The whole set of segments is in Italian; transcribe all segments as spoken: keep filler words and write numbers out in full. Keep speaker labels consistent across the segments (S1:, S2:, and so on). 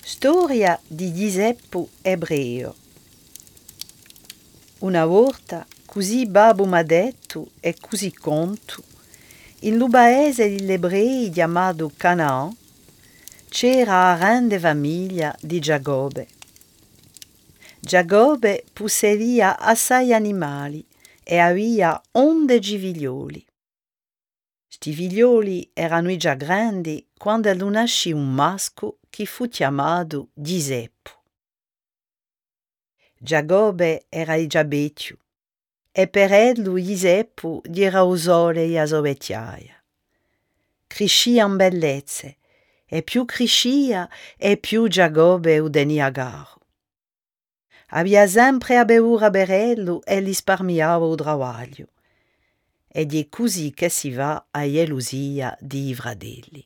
S1: Storia di Giuseppe Ebreo. Una volta, così babbo m'ha detto e così conto, in lu paese degli ebrei chiamato Canaan c'era una grande famiglia di Giacobbe. Giacobbe possedeva assai animali e aveva undici figlioli. Sti figlioli erano già grandi quando lu nascì un masco che fu chiamato Giuseppe. Giacobbe era già vecchio e per ello Giuseppe gli era usole e sovecchiaia. Crescia in bellezze e più crescia e più Giacobbe udenia caro. Aveva sempre a beura berello e gli sparmiava il travaglio. Ed è così che si va a gelosia di i fratelli.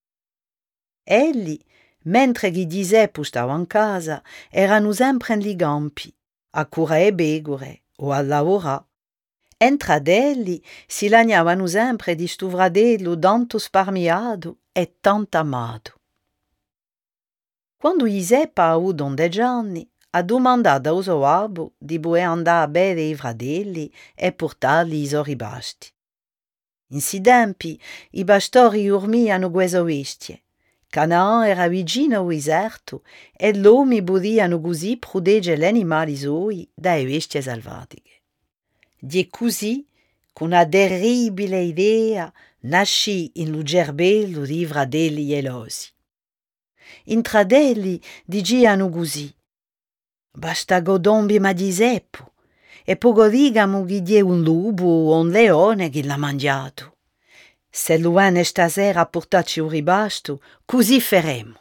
S1: Egli, mentre che Giuseppe stava in casa, erano sempre in campi, a curare pecore o a lavorare. E tra egli si lagnavano sempre di sto fratello tanto sparmiato e tanto amato. Quando Giuseppe ha avuto undici anni, ha domandato al suo babbo di poter andare a bere i fratelli e portarli i suoi pasti. In si tempi i pastori dormivano queste bestie. Canaan era vicino al deserto e l'uomo potevano così proteggere gli animali suoi dalle bestie selvatiche. Di così, con una terribile idea, nascì in lo cervello dei fratelli gelosi. In tra elli dicevano così: basta godombi ma Giuseppe, e poco dicamo che è un lupo o un leone che l'ha mangiato. Se lo viene stasera a portarci un ribasto, così faremo.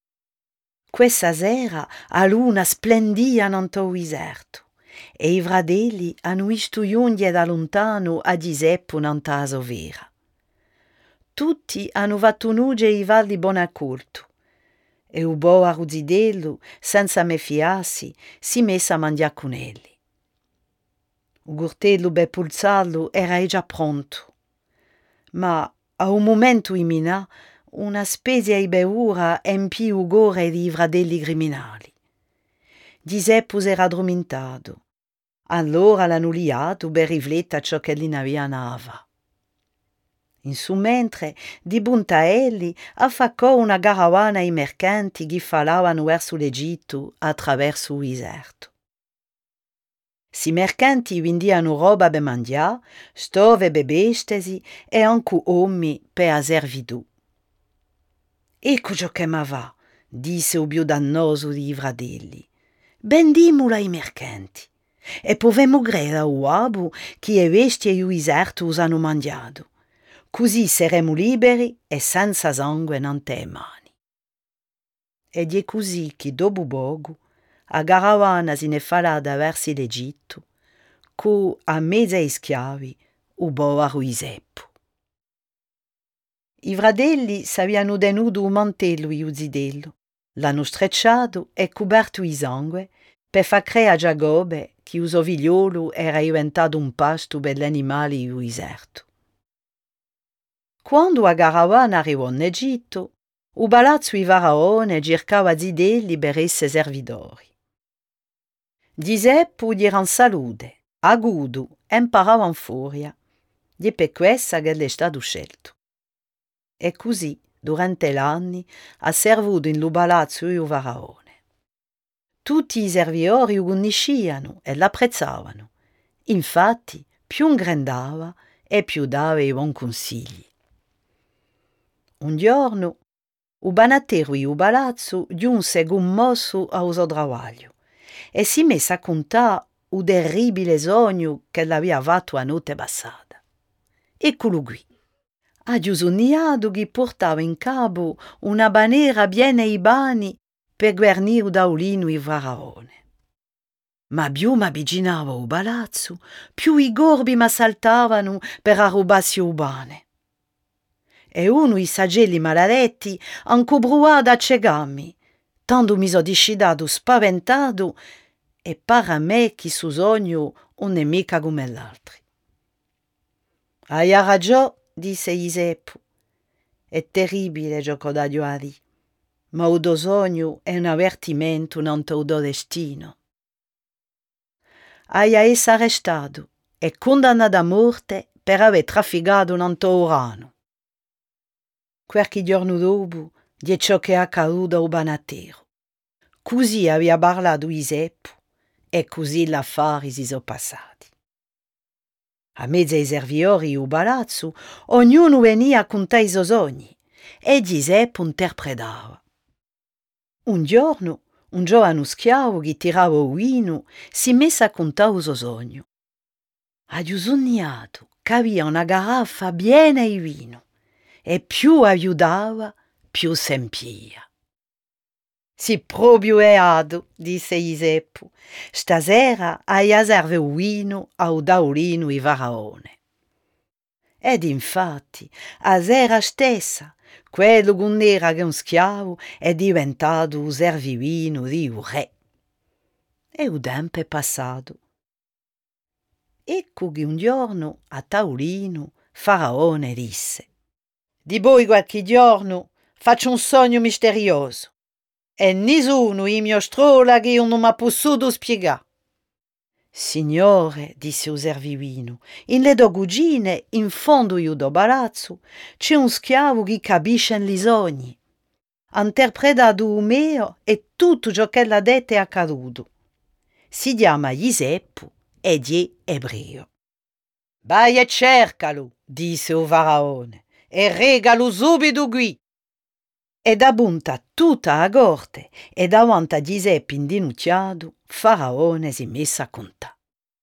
S1: Questa sera a luna splendia in il deserto e i fratelli hanno visto giungere da lontano a Giuseppe in taso vera. Tutti hanno fatto nuge i valli buon accorto e un po' arruzzidello, senza me fiassi, si messa a mangiare con elli. Il gurtello per pulsarlo era già pronto. Ma a un momento imminà una specie di beura empì il cuore dei fratelli criminali. Giuseppe si era addormentato. Allora l'hanno liato per riflettere a ciò che gli aveva nava. In su mentre, di bunta a elli, affaccò una carovana di mercanti che falavano verso l'Egitto attraverso il deserto. Si mercanti vendiano roba per mangiare, stove per bestesi e anche uomini per a servitù. Ecco ciò che ma va, disse il più dannoso dei fratelli. Vendimmola ai mercanti e povemo credere al uomo che le bestie e il deserto hanno mangiato. Così saremo liberi e senza sangue in te mani. Ed è così che dopo poco a carovana se ne farà verso l'Egitto, con a mezza i schiavi un povero Giuseppe. I fratelli s'avevano tenuto un mantello e un zidello, l'hanno strecciato e coperto di sangue per far credere a Giacobbe che il suo figliolo era diventato un pasto per gli animali del deserto. Quando la carovana arrivò in Egitto, il palazzo di Faraone cercava zidelli per essere servitori. Giuseppe gli era in salute, agudo e imparava in furia. È per questo che è stato scelto. E così, durante l'anni, ha servito in lo palazzo di Faraone. Tutti i servitori lo conoscevano e l'apprezzavano. Infatti, più ingrandava e più dava i buoni consigli. Un giorno, il banatero di palazzo giunse commosso al suo travaglio e si mise a contare il terribile sogno che l'aveva fatto la notte passata. Eccolo qui. Ha sognato che portava in capo una bandiera piena di bani per guarnire il tavolino di Faraone. Ma più mi avvicinavo al palazzo, più i corpi mi saltavano per arrubarsi il pane. E uno dei sagelli maledetti anche provato a ciegarmi, tanto mi sono discidato spaventato e pare a me che suo sogno non è mica come l'altro. Hai ragione, disse Giuseppe. È terribile ciò che ho da dire, ma o sogno è un avvertimento non o destino. Aia essa arrestato e condannato a morte per aver trafficato un Urano. Qualche giorno dopo di ciò che è accaduto a Banatero. Così aveva parlato Iseppo e così l'affari si sono passati. A mezzo ai servitori o palazzo, ognuno veniva a contare i suoi sogni e Iseppo interpretava. Un giorno, un giovane schiavo che tirava il vino si mise a contare il suo sogno. Ha sognato che aveva una garaffa piena di vino e più aiutava, più si empia. Si proprio beato, disse Iseppo, stasera aia serve il vino al tavolino di Faraone. Ed infatti, a sera stessa, quello che era che un schiavo è diventato il servivino di un re. E il tempo è passato. Ecco che un giorno a tavolino Faraone disse: «Di voi qualche giorno faccio un sogno misterioso e nessuno in mio strola che io non mi ha potuto spiegare». «Signore», disse il servivino, «in le due cugine, in fondo io do palazzo, c'è un schiavo che capisce i sogni. Ha interpretato il mio e tutto ciò che l'ha detto è accaduto. Si chiama Iseppo ed è ebreo». «Vai e cercalo», disse il Faraone, «e regalo subito qui». E da punta tutta la corte e davanti a Giuseppe indinucciato, Faraone si mise a contare.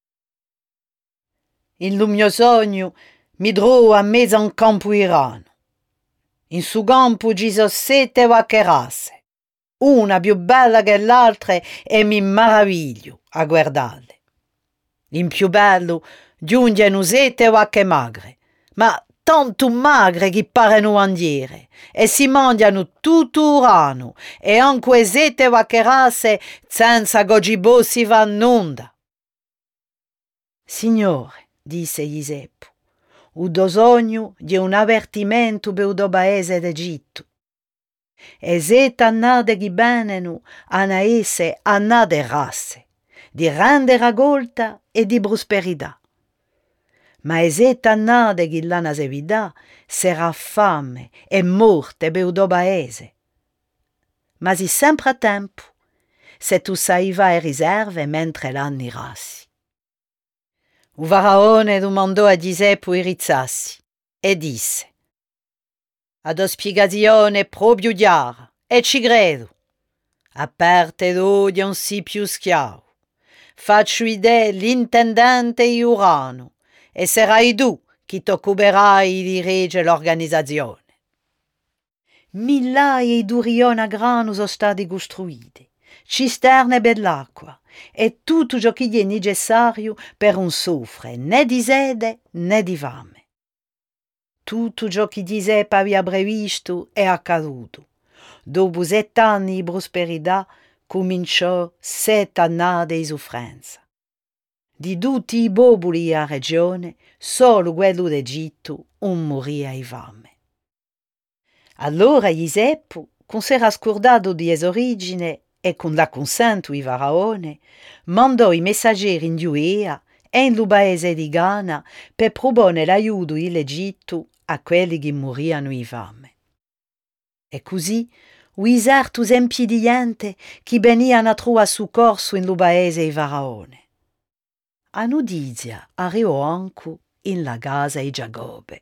S1: In lo mio sogno mi trovo a mezzo a un campo irano. In su campo ci sono sette vacche rasse, una più bella che l'altra e mi maraviglio a guardarle. In più bello giungono sette vacche magre, ma tanto magre che parano bandiere e si mangiano tutto urano e anche sette vacche rasse senza gogibò si vanno onda. «Signore», disse Iseppo, «o do sogno di un avvertimento per il paese d'Egitto. E sette annate che vengono hanno esse annate rasse, di grande raccolta e di prosperità. Ma e sette annate che l'hanno seguita sarà fame e morte per il paese. Ma si sempre a tempo, se tu sai fare riserve mentre l'hanno i rassi». Il Faraone domandò a Giuseppe i rizzassi e disse: «Ad spiegazione proprio chiara, e ci credo. A parte d'odio non si più schiavo. Faccio idee l'intendente Urano e sarai tu che ti occuperai di reggere l'organizzazione». Migliaia di rioni a grano sono stati costruiti, cisterne per l'acqua e tutto ciò che è necessario per non soffrire né di sete né di fame. Tutto ciò che Giuseppe aveva previsto è accaduto. Dopo sette anni di prosperità cominciò sette annate di sofferenza. Di tutti i popoli della regione, solo quello d'Egitto non moriva di fame. Allora Giuseppe, con si era scordato di sua origine e con l'acconsento di Faraone, mandò i messaggeri in Giudea e in lo paese di Ghana per proporre l'aiuto dell'Egitto a quelli che morivano di fame. E così uisato esempi di gente che venivano a trovare soccorso in lo paese di Faraone. A notizia arrivò anche in la casa di Giacobbe.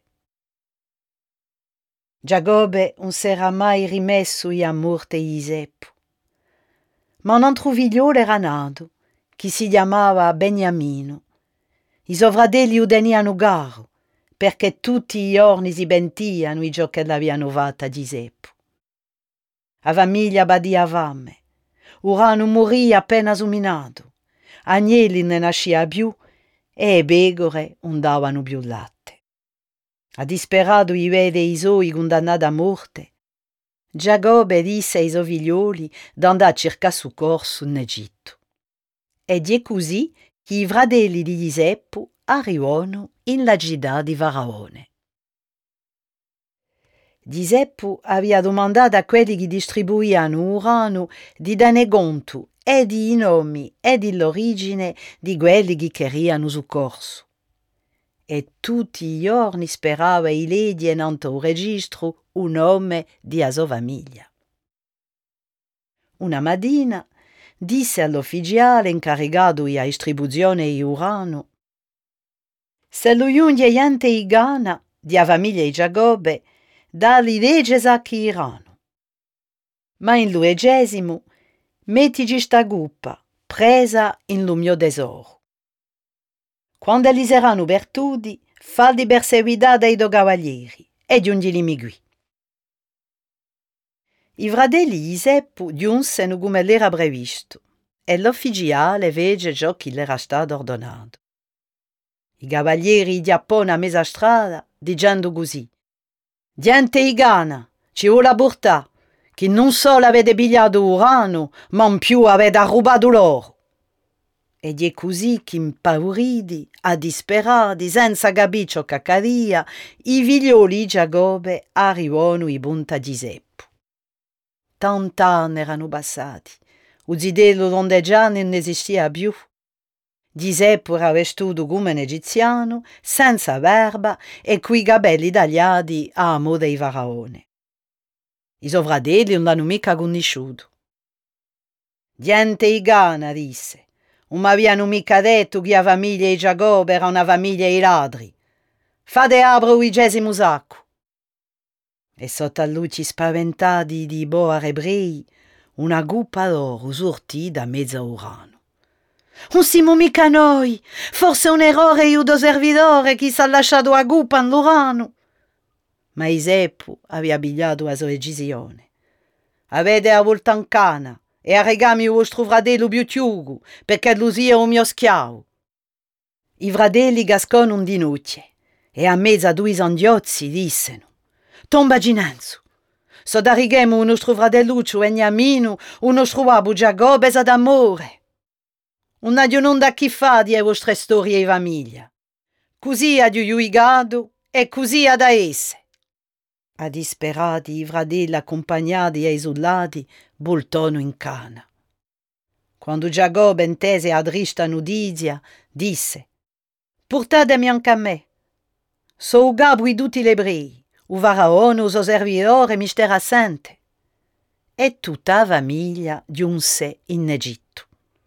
S1: Giacobbe non si era mai rimesso a morte di Iseppo. Ma un altro figlio era nato, che si chiamava Beniamino. I suoi fratelli lo tenivano caro, perché tutti i giorni si pentivano di ciò che l'avevano fatto a Giuseppe. La famiglia badia fame, Urano morì appena suminato, agnelli ne nascia più e le pecore non davano più latte. A disperato di vedere i suoi condannati a morte, Giacobbe disse ai suoi figlioli di andare a cercare soccorso in Egitto. Ed è così che i fratelli di Giuseppe arrivano in la città di Faraone. Giuseppe aveva domandato a quelli che distribuivano urano di dare conto e di nomi e dell'origine di quelli che queriano soccorso. E tutti i giorni sperava di leggere nel registro un nome di sua famiglia. Una mattina disse all'ufficiale incaricato della distribuzione di urano: «Se lo giunge gente di Ghana, di famiglia di Giacobbe, da li legge sacchi irano. Ma in luegesimo, mettigi sta guppa, presa in lo mio tesoro. Quando li saranno bertudi, falli perseguitare dai due cavalieri e giungili qui». I fratelli Giuseppe giunsero come l'era previsto e l'ufficiale fece ciò che le era stato ordonato. I cavalieri di appona a mezza strada, dicendo così: «Gente di Ghana, ci vuole portare, che non solo avete pigliato urano, ma in più avete rubato l'oro». Ed è così che, impauriti, a disperati, senza capire ciò che accadeva, i figlioli di Giacobbe arrivano in punta Giuseppe. Tant'anni erano passati, il zidello tondeggiano non esisteva più. Giuseppe era vestito come un egiziano, senza barba e coi capelli tagliati a moda di faraone. I suoi fratelli non l'hanno mica conosciuto. «Gente di Ghana», disse, «non mi avevano mica detto che la famiglia di Giacobbe era una famiglia di ladri. Fate apro il vigesimo sacco». E sotto a luci spaventati di boa ebrei, una guppa d'oro sortì da mezzo urano. «Non siamo mica noi! Forse un errore iudo servitore che s'ha lasciato a guppa all'urano!» Ma Giuseppe aveva pigliato la sua decisione. «Avete la volta in cana e arregatemi il vostro fratello più chiugo, perché lui sia un mio schiavo». I fratelli gascono di noce e a mezzo a due sandiozzi dissero: «Tomba ginenzo, so darigemo il nostro fratelluccio Beniamino, il nostro uomo Giacobbe sa d'amore. Non ha non da chi fa di vostre storie di famiglia. Così ha giuigato e così ha da esse». A disperati i fratelli accompagnati ai soldati voltano in cana. Quando Giacobbe intese la trista notizia, disse: «Portatemi anche a me. So il capo di tutti gli ebrei. Il faraone, il suo servitore, mi starà assente». E tutta la famiglia giunse in Egitto.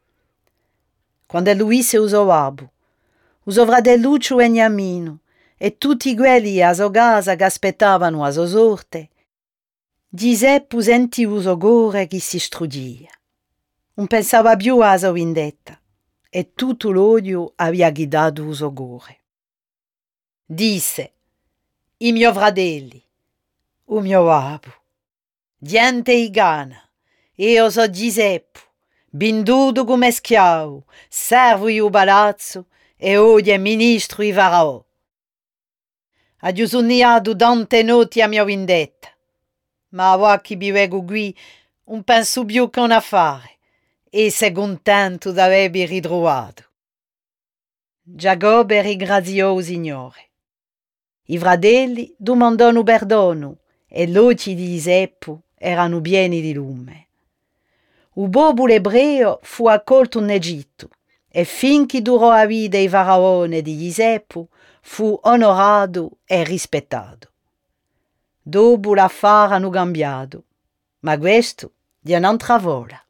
S1: Quando lui si usò uomo, il suo fratelluccio Beniamino e tutti quelli a sua casa che aspettavano la sua sorte, Giuseppe sentì il suo cuore che si struggia. Non pensava più alla sua vendetta e tutto l'odio aveva guidato il suo cuore. Disse: «I miei fratelli, il mio uomo, gente di Ghana, io so Giuseppe, venduto come schiavo, servo in palazzo e oggi è ministro di Faraò. Ha giusuniato tante notti a mia vendetta, ma ora che vi vengo qui non penso più che un affare e sei contento di avervi ritrovato». Giacobbe ringraziò il Signore. I fratelli domandano perdono e gli occhi di Giuseppe erano pieni di lume. Il popolo ebreo fu accolto in Egitto e finché durò la vita di Faraone di Giuseppe fu onorato e rispettato. Dopo l'affare hanno cambiato, ma questo di un'altra volta.